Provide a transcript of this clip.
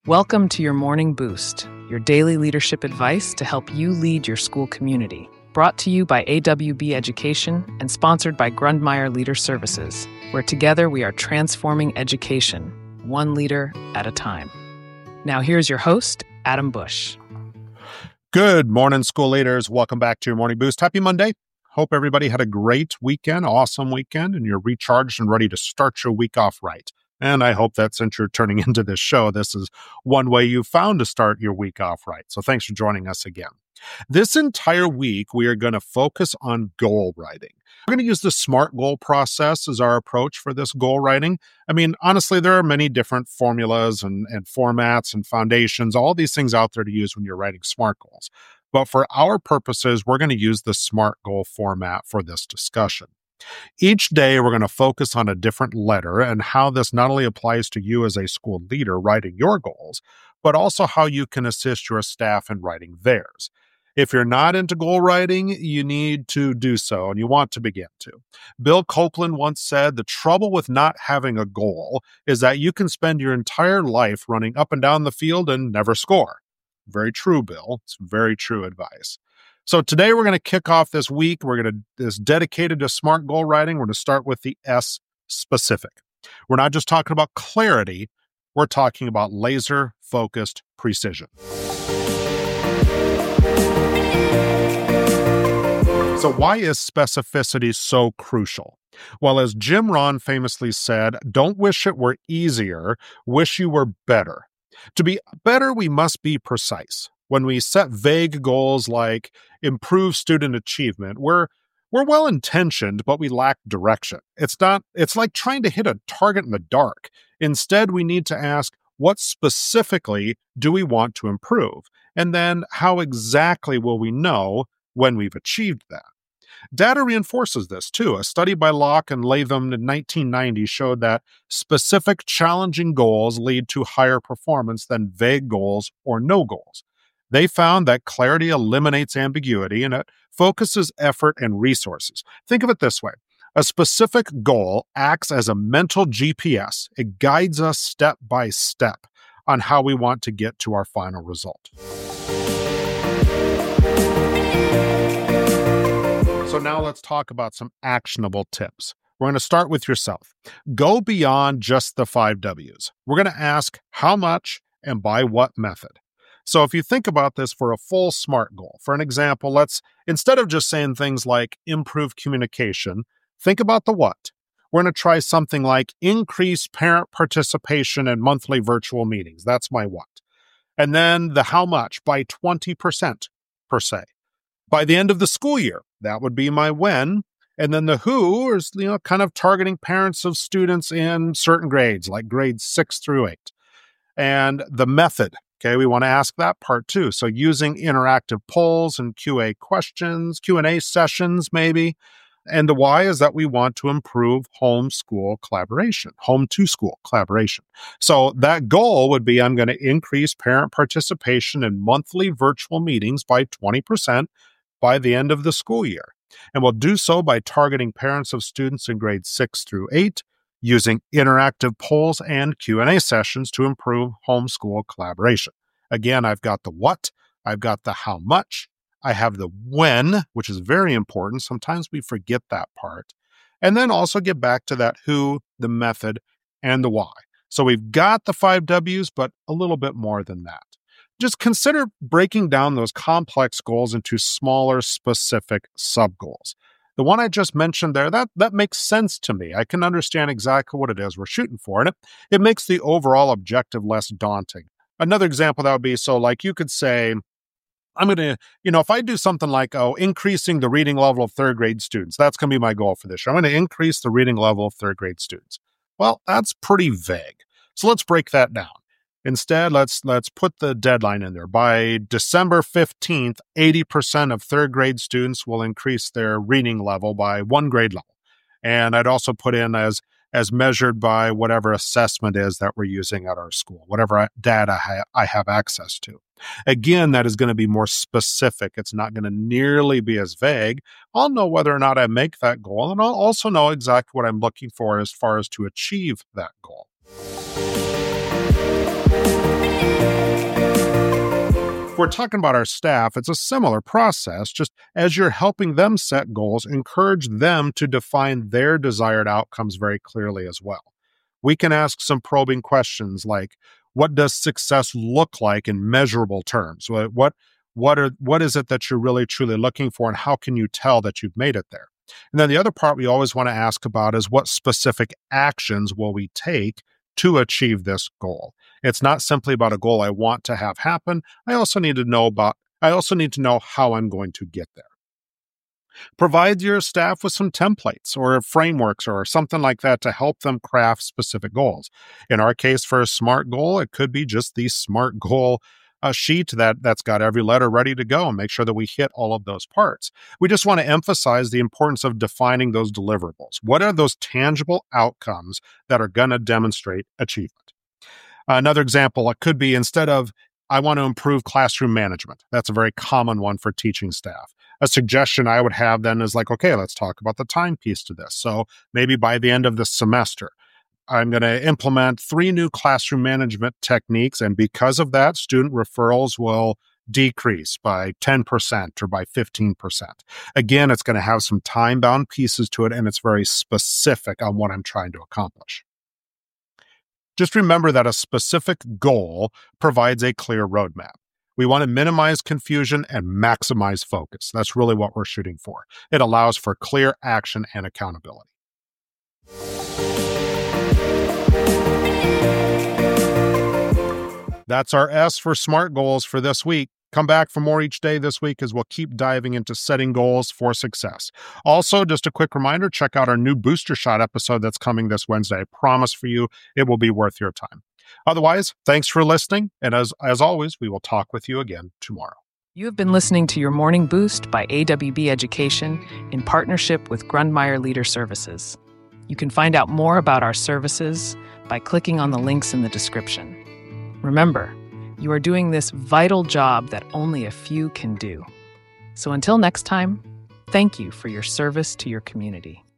Welcome to your Morning Boost, your daily leadership advice to help you lead your school community. Brought to you by AWB Education and sponsored by Grundmeyer Leader Services, where together we are transforming education, one leader at a time. Now here's your host, Adam Bush. Good morning, school leaders. Welcome back to your Morning Boost. Happy Monday. Hope everybody had a great weekend, awesome weekend, and you're recharged and ready to start your week off right. And I hope that since you're turning into this show, this is one way you found to start your week off right. So thanks for joining us again. This entire week, we are going to focus on goal writing. We're going to use the SMART goal process as our approach for this goal writing. I mean, honestly, there are many different formulas and formats and foundations, all these things out there to use when you're writing SMART goals. But for our purposes, we're going to use the SMART goal format for this discussion. Each day, we're going to focus on a different letter and how this not only applies to you as a school leader writing your goals, but also how you can assist your staff in writing theirs. If you're not into goal writing, you need to do so, and you want to begin to. Bill Copeland once said, the trouble with not having a goal is that you can spend your entire life running up and down the field and never score. Very true, Bill. It's very true advice. So today we're going to kick off this week. This dedicated to SMART goal writing. We're going to start with the S, specific. We're not just talking about clarity. We're talking about laser-focused precision. So why is specificity so crucial? Well, as Jim Rohn famously said, don't wish it were easier, wish you were better. To be better, we must be precise. When we set vague goals like improve student achievement, we're well-intentioned, but we lack direction. It's like trying to hit a target in the dark. Instead, we need to ask, what specifically do we want to improve? And then how exactly will we know when we've achieved that? Data reinforces this too. A study by Locke and Latham in 1990 showed that specific challenging goals lead to higher performance than vague goals or no goals. They found that clarity eliminates ambiguity and it focuses effort and resources. Think of it this way. A specific goal acts as a mental GPS. It guides us step by step on how we want to get to our final result. So now let's talk about some actionable tips. We're going to start with yourself. Go beyond just the 5 W's. We're going to ask how much and by what method. So if you think about this for a full SMART goal, for an example, instead of just saying things like improve communication, think about the what. We're going to try something like increase parent participation in monthly virtual meetings. That's my what. And then the how much by 20% per se. By the end of the school year, that would be my when. And then the who is, kind of targeting parents of students in certain grades, like grades 6 through 8. And the method. Okay, we want to ask that part too. So using interactive polls and Q&A sessions maybe. And the why is that we want to improve home to school collaboration. So that goal would be I'm going to increase parent participation in monthly virtual meetings by 20% by the end of the school year. And we'll do so by targeting parents of students in grades 6 through 8, using interactive polls and Q&A sessions to improve homeschool collaboration. Again, I've got the what, I've got the how much, I have the when, which is very important. Sometimes we forget that part. And then also get back to that who, the method, and the why. So we've got the 5 W's, but a little bit more than that. Just consider breaking down those complex goals into smaller, specific sub-goals. The one I just mentioned there, that makes sense to me. I can understand exactly what it is we're shooting for, and it makes the overall objective less daunting. Another example that would be, so like you could say, I'm going to, if I do something like, increasing the reading level of third grade students, that's going to be my goal for this year. I'm going to increase the reading level of third grade students. Well, that's pretty vague. So let's break that down. Instead, let's put the deadline in there. By December 15th, 80% of third grade students will increase their reading level by 1 grade level. And I'd also put in as measured by whatever assessment is that we're using at our school, whatever data I have access to. Again, that is going to be more specific. It's not going to nearly be as vague. I'll know whether or not I make that goal, and I'll also know exactly what I'm looking for as far as to achieve that goal. we're talking about our staff, it's a similar process. Just as you're helping them set goals, encourage them to define their desired outcomes very clearly as well. We can ask some probing questions like, what does success look like in measurable terms? What is it that you're really truly looking for, and how can you tell that you've made it there? And then the other part we always want to ask about is, what specific actions will we take to achieve this goal? It's not simply about a goal I want to have happen. I also need to know how I'm going to get there. Provide your staff with some templates or frameworks or something like that to help them craft specific goals. In our case, for a SMART goal, it could be just the SMART goal sheet that's got every letter ready to go, and make sure that we hit all of those parts. We just want to emphasize the importance of defining those deliverables. What are those tangible outcomes that are going to demonstrate achievement? Another example, it could be, instead of, I want to improve classroom management. That's a very common one for teaching staff. A suggestion I would have then is like, okay, let's talk about the time piece to this. So maybe by the end of the semester, I'm going to implement 3 new classroom management techniques. And because of that, student referrals will decrease by 10% or by 15%. Again, it's going to have some time-bound pieces to it, and it's very specific on what I'm trying to accomplish. Just remember that a specific goal provides a clear roadmap. We want to minimize confusion and maximize focus. That's really what we're shooting for. It allows for clear action and accountability. That's our S for SMART goals for this week. Come back for more each day this week as we'll keep diving into setting goals for success. Also, just a quick reminder, check out our new Booster Shot episode that's coming this Wednesday. I promise for you, it will be worth your time. Otherwise, thanks for listening. And as always, we will talk with you again tomorrow. You have been listening to your Morning Boost by AWB Education in partnership with Grundmeyer Leader Services. You can find out more about our services by clicking on the links in the description. Remember, you are doing this vital job that only a few can do. So until next time, thank you for your service to your community.